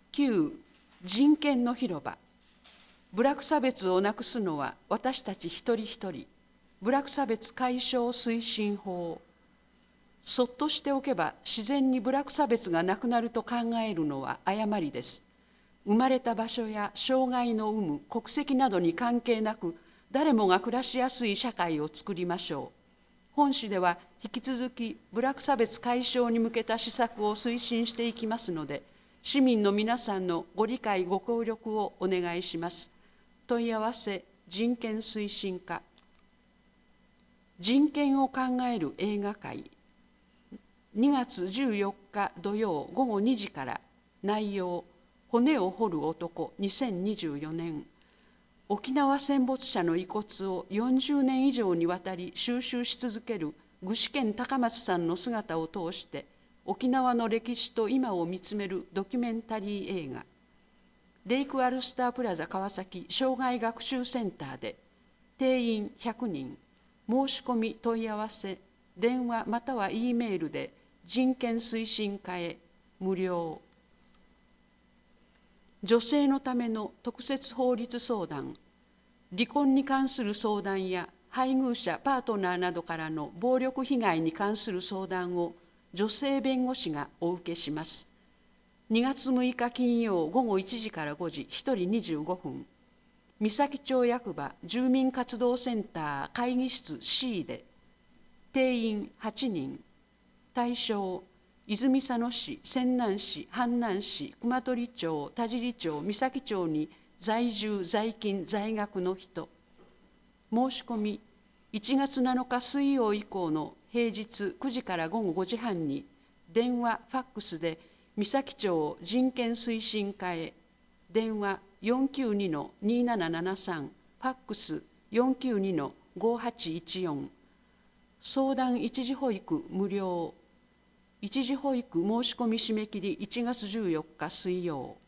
9、人権の広場。部落差別をなくすのは私たち一人一人。部落差別解消推進法。そっとしておけば自然に部落差別がなくなると考えるのは誤りです。生まれた場所や障害の有無、国籍などに関係なく、誰もが暮らしやすい社会を作りましょう。本市では引き続き部落差別解消に向けた施策を推進していきますので、市民の皆さんのご理解ご協力をお願いします。問い合わせ人権推進課。人権を考える映画会。2月14日土曜午後2時から。内容、骨を掘る男2024年。沖縄戦没者の遺骨を40年以上にわたり収集し続ける具志堅高松さんの姿を通して、沖縄の歴史と今を見つめるドキュメンタリー映画。レイクアルスタープラザ川崎障害学習センターで、定員100人、申し込み問い合わせ、電話または E メールで人権推進課へ無料。女性のための特設法律相談。離婚に関する相談や配偶者、パートナーなどからの暴力被害に関する相談を女性弁護士がお受けします。2月6日金曜午後1時から5時、1人25分。三崎町役場住民活動センター会議室 C で、定員8人。対象、泉佐野市、泉南市、阪南市、熊取町、田尻町、三崎町に在住、在勤、在学の人。申し込み、1月7日水曜以降の平日9時から午後5時半に、電話、ファックスで、三崎町人権推進課へ、電話 492-2773、ファックス 492-5814。相談一時保育無料。一時保育申し込み締め切り1月14日水曜。